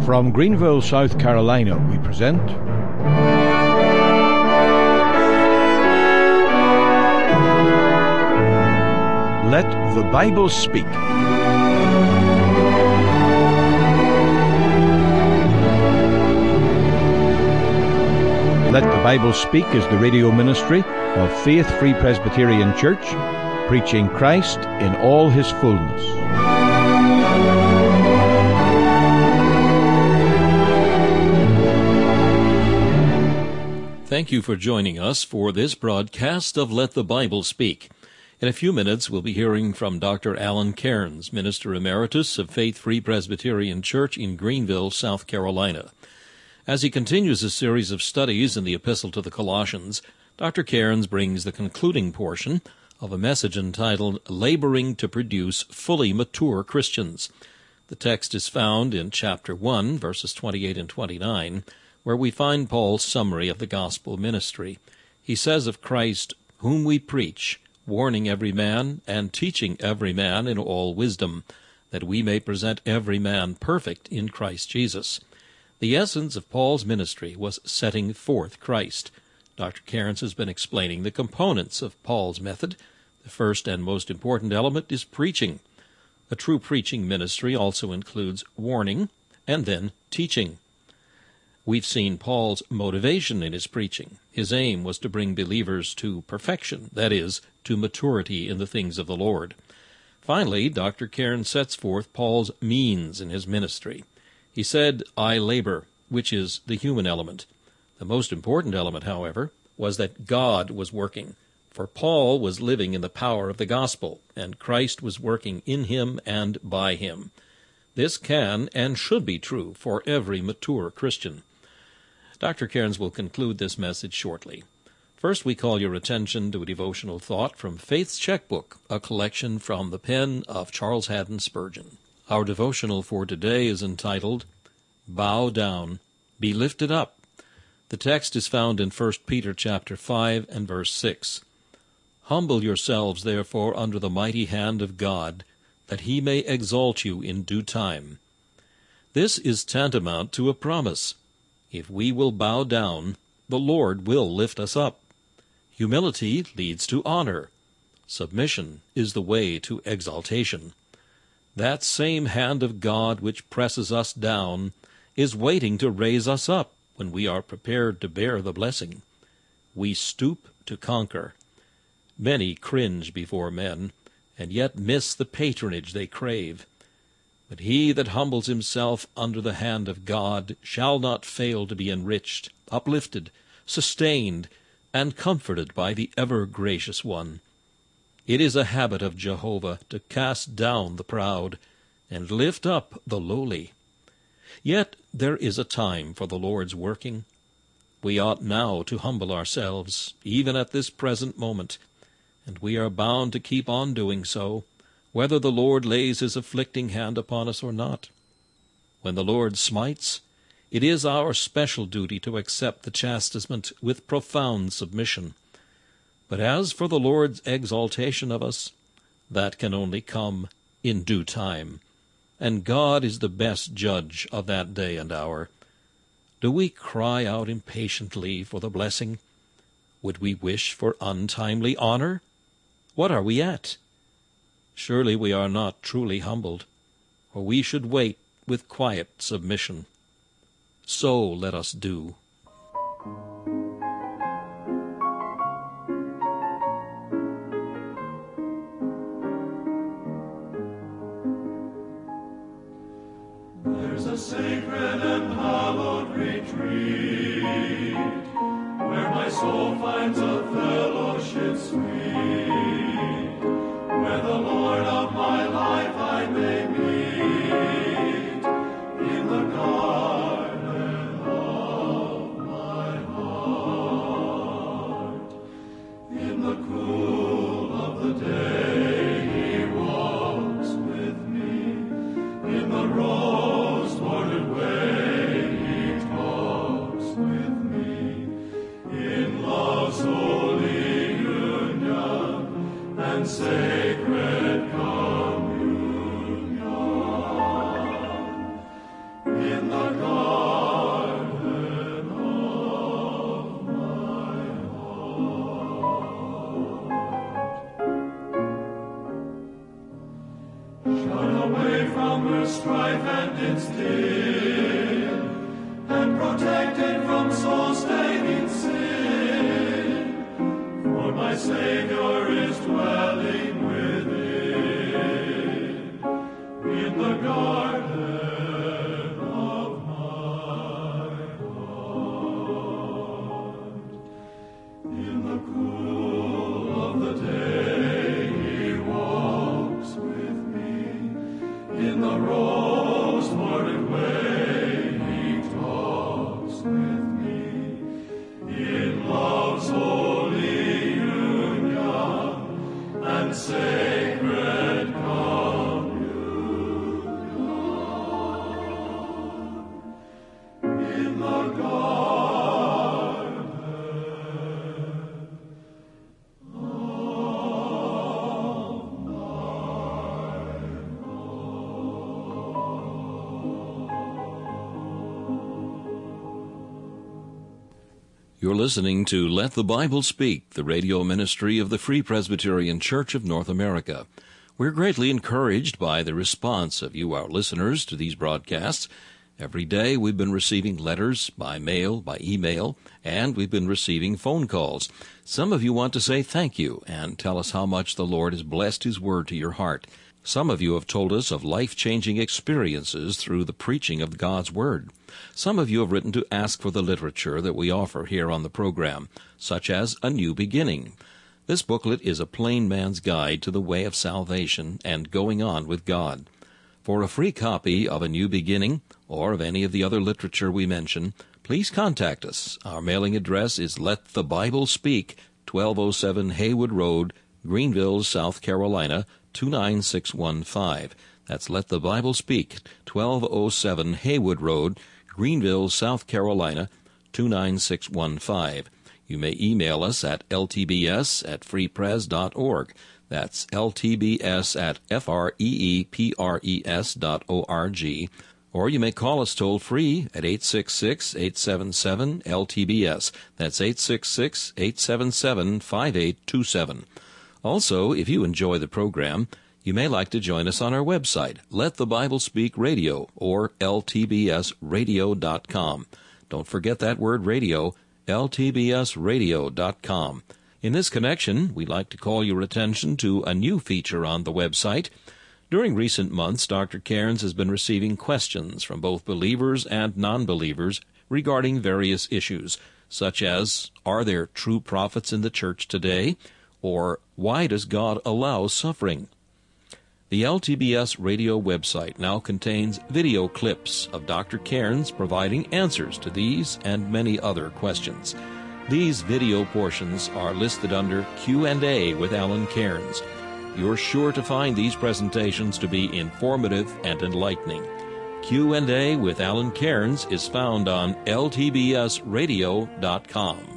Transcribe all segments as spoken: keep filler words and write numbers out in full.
From Greenville, South Carolina, we present Let the Bible Speak. Let the Bible Speak is the radio ministry of Faith Free Presbyterian Church, preaching Christ in all his fullness. Thank you for joining us for this broadcast of Let the Bible Speak. In a few minutes, we'll be hearing from Doctor Alan Cairns, Minister Emeritus of Faith Free Presbyterian Church in Greenville, South Carolina. As he continues a series of studies in the Epistle to the Colossians, Doctor Cairns brings the concluding portion of a message entitled Laboring to Produce Fully Mature Christians. The text is found in chapter one, verses twenty-eight and twenty-nine, where we find Paul's summary of the gospel ministry. He says of Christ, whom we preach, warning every man and teaching every man in all wisdom, that we may present every man perfect in Christ Jesus. The essence of Paul's ministry was setting forth Christ. Doctor Cairns has been explaining the components of Paul's method. The first and most important element is preaching. A true preaching ministry also includes warning and then teaching. We've seen Paul's motivation in his preaching. His aim was to bring believers to perfection, that is, to maturity in the things of the Lord. Finally, Doctor Cairns sets forth Paul's means in his ministry. He said, I labor, which is the human element. The most important element, however, was that God was working, for Paul was living in the power of the gospel, and Christ was working in him and by him. This can and should be true for every mature Christian. Doctor Cairns will conclude this message shortly. First, we call your attention to a devotional thought from Faith's Checkbook, a collection from the pen of Charles Haddon Spurgeon. Our devotional for today is entitled, Bow Down, Be Lifted Up. The text is found in First Peter chapter five and verse six. Humble yourselves, therefore, under the mighty hand of God, that he may exalt you in due time. This is tantamount to a promise. If we will bow down, the Lord will lift us up. Humility leads to honor. Submission is the way to exaltation. That same hand of God which presses us down is waiting to raise us up when we are prepared to bear the blessing. We stoop to conquer. Many cringe before men, and yet miss the patronage they crave. But he that humbles himself under the hand of God shall not fail to be enriched, uplifted, sustained, and comforted by the ever-gracious one. It is a habit of Jehovah to cast down the proud and lift up the lowly. Yet there is a time for the Lord's working. We ought now to humble ourselves, even at this present moment, and we are bound to keep on doing so, whether the Lord lays his afflicting hand upon us or not. When the Lord smites, it is our special duty to accept the chastisement with profound submission. But as for the Lord's exaltation of us, that can only come in due time, and God is the best judge of that day and hour. Do we cry out impatiently for the blessing? Would we wish for untimely honor? What are we at? Surely we are not truly humbled, for we should wait with quiet submission. So let us do. There's a sacred and hallowed retreat, where my soul finds a fellowship sweet, where the Lord of my life I may meet, in the garden of my heart. In the cool of the day he walks with me, in the rose-bordered way he talks with me, in love's holy union and sacred communion. In the strife and its din, and protected from soul-staining sin. For my Savior is dwelling within, in the garden of my heart. In the cool of the day he walks with me, in the rose-watered way he talks with me, in love's holy union and sacred communion, in the garden of my You're listening to Let the Bible Speak, the radio ministry of the Free Presbyterian Church of North America. We're greatly encouraged by the response of you, our listeners, to these broadcasts. Every day we've been receiving letters by mail, by email, and we've been receiving phone calls. Some of you want to say thank you and tell us how much the Lord has blessed His Word to your heart. Some of you have told us of life-changing experiences through the preaching of God's Word. Some of you have written to ask for the literature that we offer here on the program, such as A New Beginning. This booklet is a plain man's guide to the way of salvation and going on with God. For a free copy of A New Beginning, or of any of the other literature we mention, please contact us. Our mailing address is Let the Bible Speak, twelve oh seven Haywood Road, Greenville, South Carolina, two nine six one five. That's Let the Bible Speak, twelve oh seven Haywood Road, Greenville, South Carolina, two nine six one five. You may email us at l t b s at free pres dot org. That's l t b s at f r e e p r e s dot org. Or you may call us toll-free at eight six six, eight seven seven, L T B S. That's eight six six, eight seven seven, five eight two seven. Also, if you enjoy the program, you may like to join us on our website, Let the Bible Speak Radio, or l t b s radio dot com. Don't forget that word radio, l t b s radio dot com. In this connection, we'd like to call your attention to a new feature on the website. During recent months, Doctor Cairns has been receiving questions from both believers and non-believers regarding various issues, such as, are there true prophets in the church today? Or, why does God allow suffering? The L T B S radio website now contains video clips of Doctor Cairns providing answers to these and many other questions. These video portions are listed under Q and A with Alan Cairns. You're sure to find these presentations to be informative and enlightening. Q and A with Alan Cairns is found on l t b s radio dot com.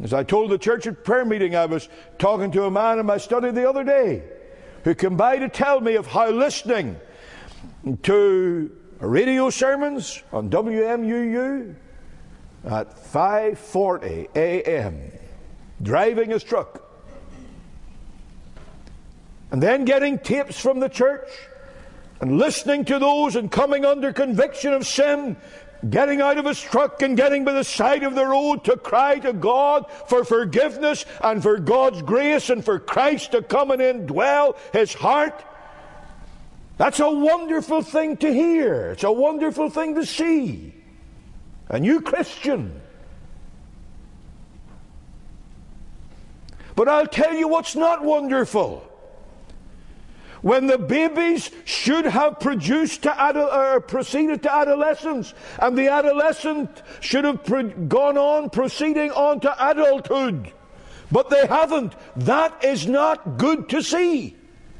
As I told the church at prayer meeting, I was talking to a man in my study the other day who came by to tell me of how listening to radio sermons on W M U U at five forty a m, driving his truck, and then getting tapes from the church and listening to those and coming under conviction of sin, getting out of his truck and getting by the side of the road to cry to God for forgiveness and for God's grace and for Christ to come and indwell his heart. That's a wonderful thing to hear. It's a wonderful thing to see. A new Christian. But I'll tell you what's not wonderful. When the babies should have produced to adult, or proceeded to adolescence, and the adolescent should have pro- gone on, proceeding on to adulthood, but they haven't, that is not good to see.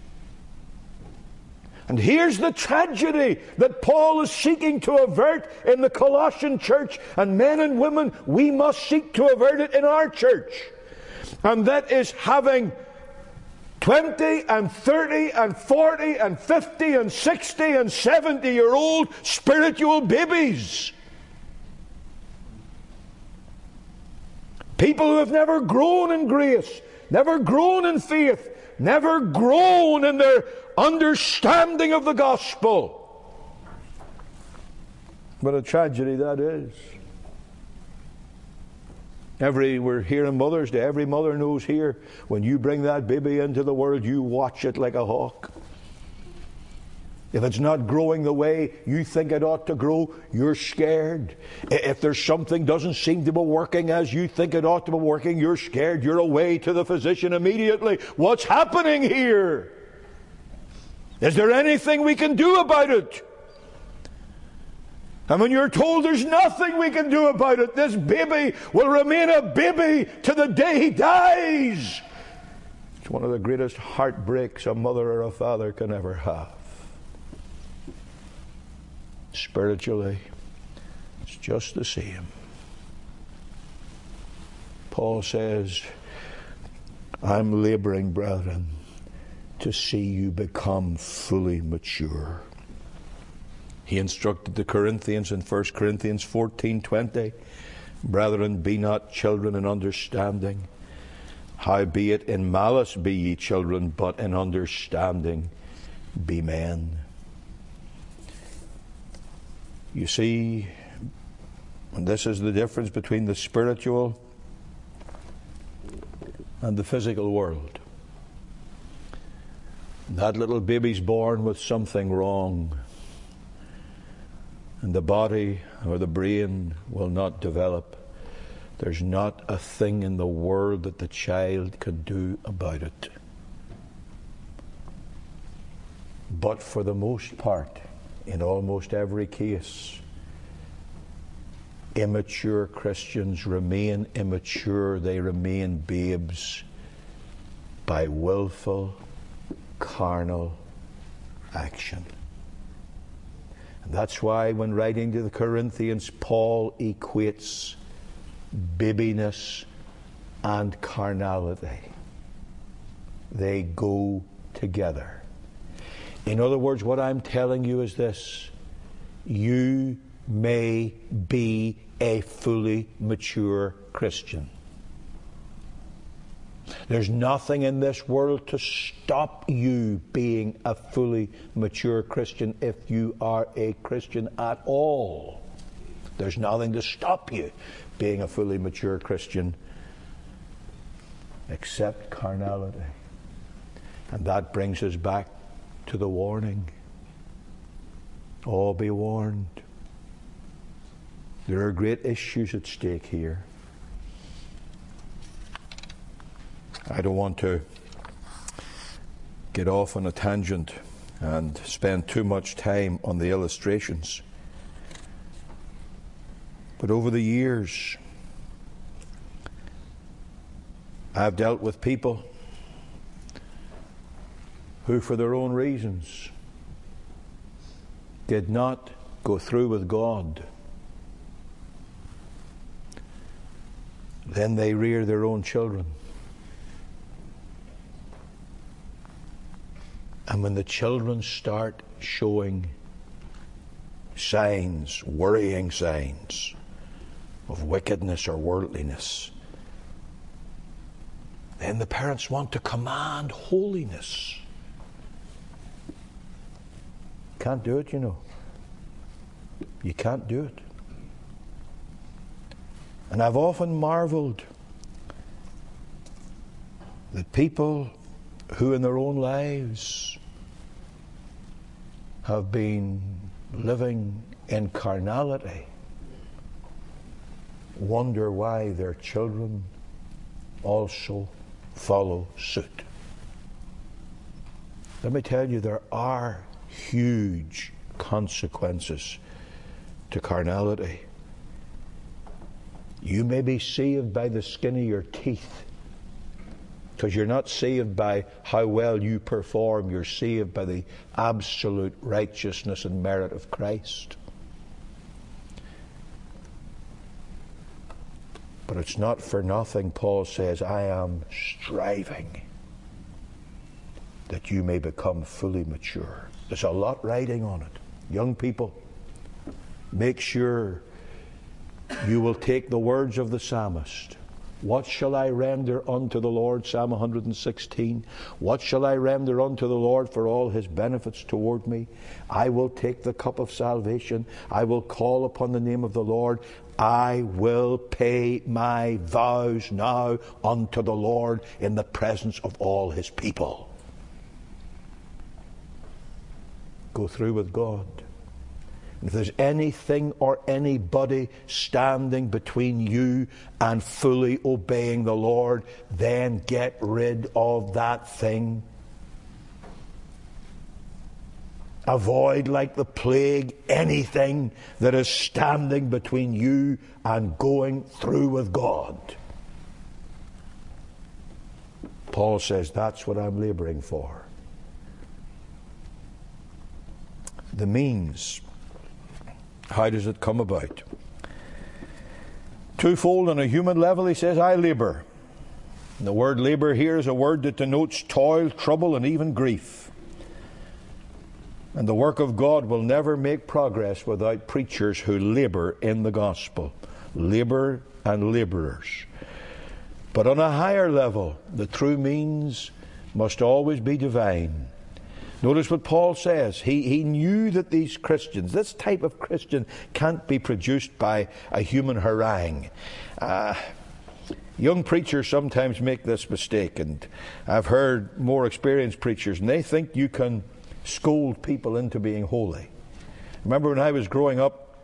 And here's the tragedy that Paul is seeking to avert in the Colossian church, and men and women, we must seek to avert it in our church. And that is having twenty and thirty and forty and fifty and sixty and seventy year old spiritual babies. People who have never grown in grace, never grown in faith, never grown in their understanding of the gospel. What a tragedy that is. Every, we're here on Mother's Day. Every mother knows here, when you bring that baby into the world, you watch it like a hawk. If it's not growing the way you think it ought to grow, you're scared. If there's something doesn't seem to be working as you think it ought to be working, you're scared. You're away to the physician immediately. What's happening here? Is there anything we can do about it? And when you're told there's nothing we can do about it, this baby will remain a baby to the day he dies. It's one of the greatest heartbreaks a mother or a father can ever have. Spiritually, it's just the same. Paul says, I'm laboring, brethren, to see you become fully mature. He instructed the Corinthians in First Corinthians fourteen twenty, brethren, be not children in understanding, howbeit in malice be ye children, but in understanding be men. You see, and this is the difference between the spiritual and the physical world. That little baby's born with something wrong, and the body or the brain will not develop. There's not a thing in the world that the child can do about it. But for the most part, in almost every case, immature Christians remain immature. They remain babes by willful, carnal action. And that's why when writing to the Corinthians, Paul equates babiness and carnality. They go together. In other words, what I'm telling you is this: you may be a fully mature Christian. There's nothing in this world to stop you being a fully mature Christian if you are a Christian at all. There's nothing to stop you being a fully mature Christian except carnality. And that brings us back to the warning. Oh, be warned. There are great issues at stake here. I don't want to get off on a tangent and spend too much time on the illustrations. But over the years, I've dealt with people who, for their own reasons, did not go through with God. Then they rear their own children. And when the children start showing signs, worrying signs of wickedness or worldliness, then the parents want to command holiness. Can't do it, you know. You can't do it. And I've often marveled that people who in their own lives have been living in carnality wonder why their children also follow suit. Let me tell you, there are huge consequences to carnality. You may be saved by the skin of your teeth, because you're not saved by how well you perform. You're saved by the absolute righteousness and merit of Christ. But it's not for nothing Paul says, I am striving that you may become fully mature. There's a lot riding on it. Young people, make sure you will take the words of the psalmist. What shall I render unto the Lord? Psalm one hundred sixteen. What shall I render unto the Lord for all his benefits toward me? I will take the cup of salvation. I will call upon the name of the Lord. I will pay my vows now unto the Lord in the presence of all his people. Go through with God. If there's anything or anybody standing between you and fully obeying the Lord, then get rid of that thing. Avoid like the plague anything that is standing between you and going through with God. Paul says, that's what I'm laboring for. The means. How does it come about? Twofold. On a human level, he says, I labor. And the word labor here is a word that denotes toil, trouble, and even grief. And the work of God will never make progress without preachers who labor in the gospel. Labor and laborers. But on a higher level, the true means must always be divine. Notice what Paul says. He, he knew that these Christians, this type of Christian, can't be produced by a human harangue. Uh, young preachers sometimes make this mistake, and I've heard more experienced preachers, and they think you can scold people into being holy. Remember when I was growing up,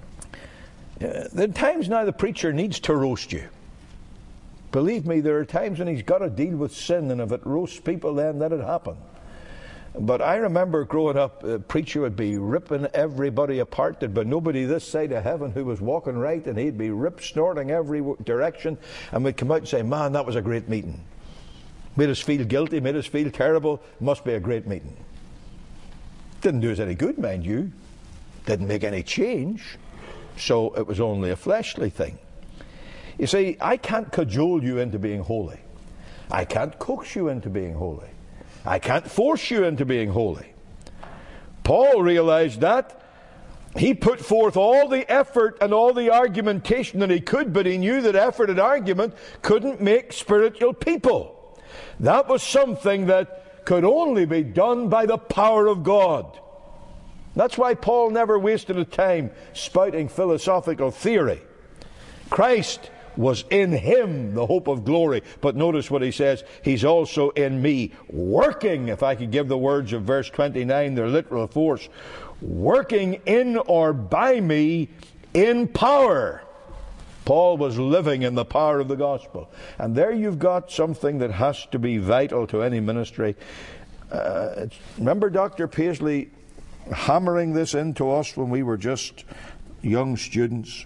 uh, there are times now the preacher needs to roast you. Believe me, there are times when he's got to deal with sin, and if it roasts people, then let it happen. But I remember growing up, a preacher would be ripping everybody apart. There'd be nobody this side of heaven who was walking right, and he'd be rip snorting every direction. And we'd come out and say, man, that was a great meeting. Made us feel guilty, made us feel terrible. Must be a great meeting. Didn't do us any good, mind you. Didn't make any change. So it was only a fleshly thing. You see, I can't cajole you into being holy. I can't coax you into being holy. I can't force you into being holy. Paul realized that. He put forth all the effort and all the argumentation that he could, but he knew that effort and argument couldn't make spiritual people. That was something that could only be done by the power of God. That's why Paul never wasted a time spouting philosophical theory. Christ was in him, the hope of glory. But notice what he says, he's also in me, working, if I could give the words of verse twenty-nine their literal force, working in or by me in power. Paul was living in the power of the gospel. And there you've got something that has to be vital to any ministry. Uh, remember Doctor Paisley hammering this into us when we were just young students?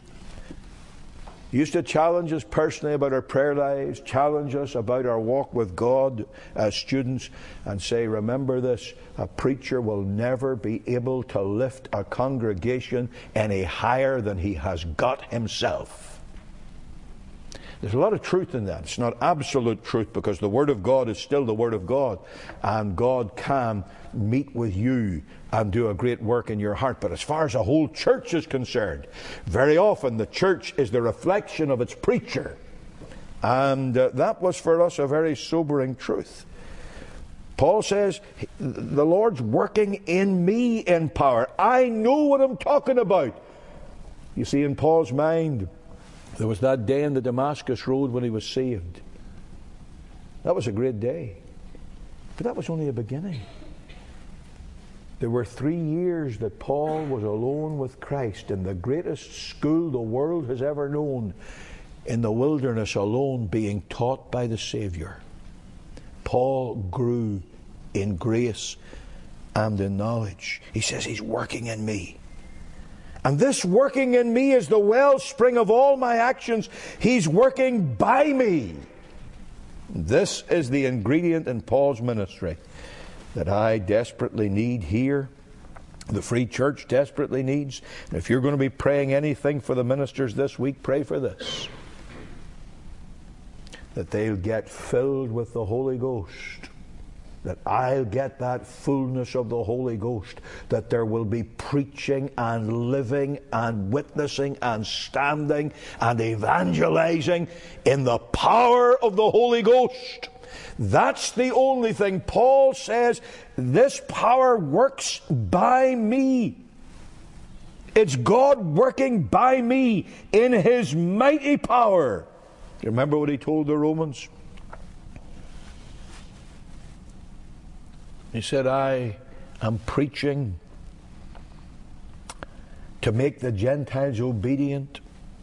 He used to challenge us personally about our prayer lives, challenge us about our walk with God as students, and say, remember this, a preacher will never be able to lift a congregation any higher than he has got himself. There's a lot of truth in that. It's not absolute truth, because the Word of God is still the Word of God, and God can meet with you and do a great work in your heart. But as far as the whole church is concerned, very often the church is the reflection of its preacher. And uh, that was for us a very sobering truth. Paul says, the Lord's working in me in power. I know what I'm talking about. You see, in Paul's mind, there was that day in the Damascus Road when he was saved. That was a great day. But that was only a beginning. There were three years that Paul was alone with Christ in the greatest school the world has ever known, in the wilderness alone, being taught by the Savior. Paul grew in grace and in knowledge. He says he's working in me. And this working in me is the wellspring of all my actions. He's working by me. This is the ingredient in Paul's ministry that I desperately need here. The Free Church desperately needs. And if you're going to be praying anything for the ministers this week, pray for this: that they'll get filled with the Holy Ghost, that I'll get that fullness of the Holy Ghost, that there will be preaching and living and witnessing and standing and evangelizing in the power of the Holy Ghost. That's the only thing. Paul says, this power works by me. It's God working by me in His mighty power. You remember what he told the Romans? He said, I am preaching to make the Gentiles obedient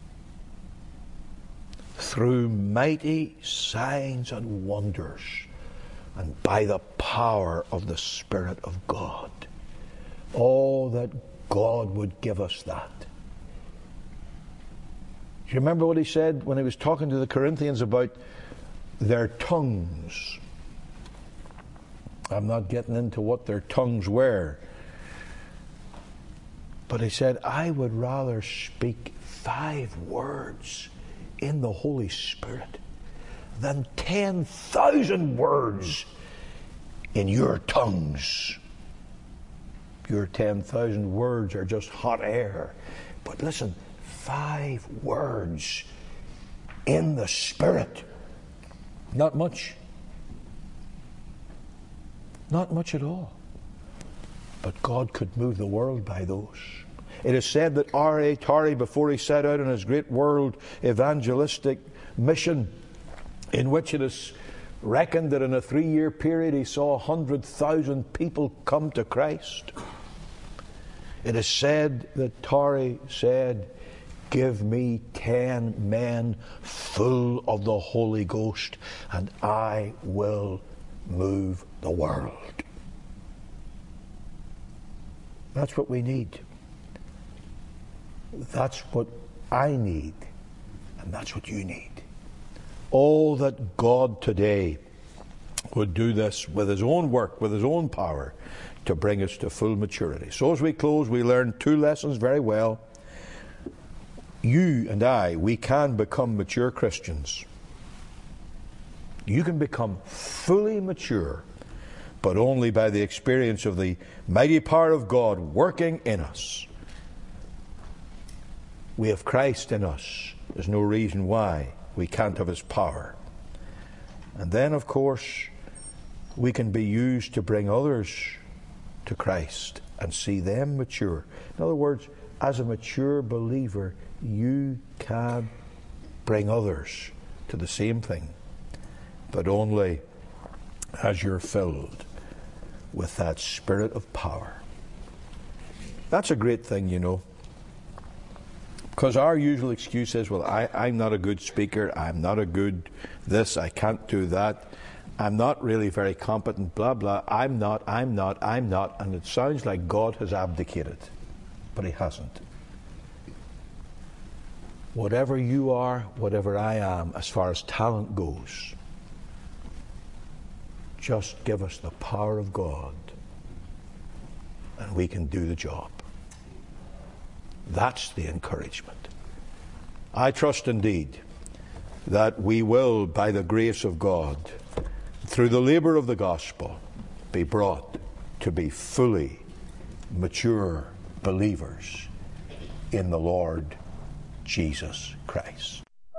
through mighty signs and wonders, and by the power of the Spirit of God. Oh, that God would give us that. Do you remember what he said when he was talking to the Corinthians about their tongues? I'm not getting into what their tongues were. But he said, I would rather speak five words in the Holy Spirit than ten thousand words in your tongues. Your ten thousand words are just hot air. But listen, five words in the Spirit. Not much. Not much at all. But God could move the world by those. It is said that R A Torrey, before he set out on his great world evangelistic mission, in which it is reckoned that in a three-year period he saw one hundred thousand people come to Christ. It is said that Torrey said, give me ten men full of the Holy Ghost and I will move the world. That's what we need. That's what I need. And that's what you need. Oh, that God today would do this with His own work, with His own power, to bring us to full maturity. So as we close, we learn two lessons very well. You and I, we can become mature Christians. You can become fully mature, but only by the experience of the mighty power of God working in us. We have Christ in us. There's no reason why we can't have His power. And then, of course, we can be used to bring others to Christ and see them mature. In other words, as a mature believer, you can bring others to the same thing, but only as you're filled with that Spirit of power. That's a great thing, you know. Because our usual excuse is, well, I, I'm not a good speaker, I'm not a good this, I can't do that, I'm not really very competent, blah, blah, I'm not, I'm not, I'm not, and it sounds like God has abdicated, but He hasn't. Whatever you are, whatever I am, as far as talent goes, just give us the power of God, and we can do the job. That's the encouragement. I trust indeed that we will, by the grace of God, through the labor of the gospel, be brought to be fully mature believers in the Lord Jesus Christ.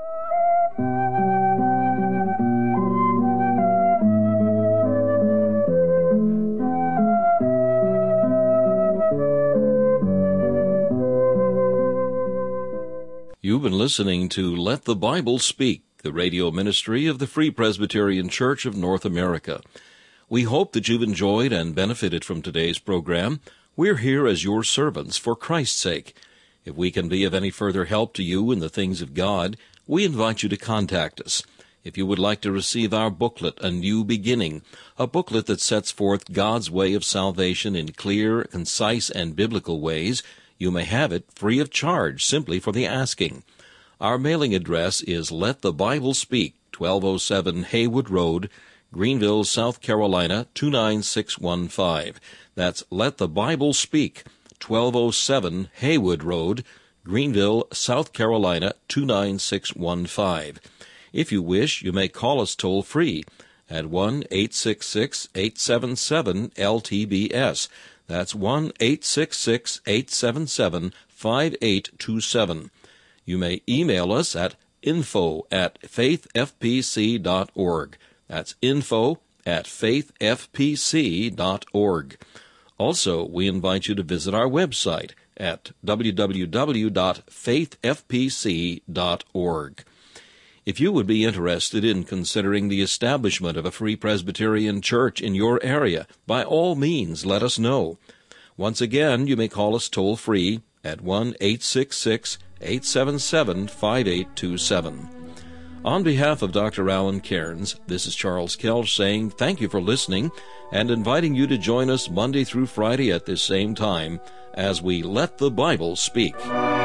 You've been listening to Let the Bible Speak, the radio ministry of the Free Presbyterian Church of North America. We hope that you've enjoyed and benefited from today's program. We're here as your servants for Christ's sake. If we can be of any further help to you in the things of God, we invite you to contact us. If you would like to receive our booklet, A New Beginning, a booklet that sets forth God's way of salvation in clear, concise, and biblical ways, you may have it free of charge simply for the asking. Our mailing address is Let the Bible Speak, twelve oh seven Haywood Road, Greenville, South Carolina, two nine six one five. That's Let the Bible Speak, twelve oh seven Haywood Road, Greenville, South Carolina, two nine six one five. If you wish, you may call us toll-free at one eight six six, eight seven seven, L T B S. That's one eight six six, eight seven seven, five eight two seven. You may email us at info at faith f p c dot org. That's info at faith f p c dot org. Also, we invite you to visit our website at w w w dot faith f p c dot org. If you would be interested in considering the establishment of a Free Presbyterian Church in your area, by all means let us know. Once again, you may call us toll-free at one eight six six, eight seven seven, five eight two seven. On behalf of Doctor Alan Cairns, this is Charles Kelch saying thank you for listening and inviting you to join us Monday through Friday at this same time as we Let the Bible Speak.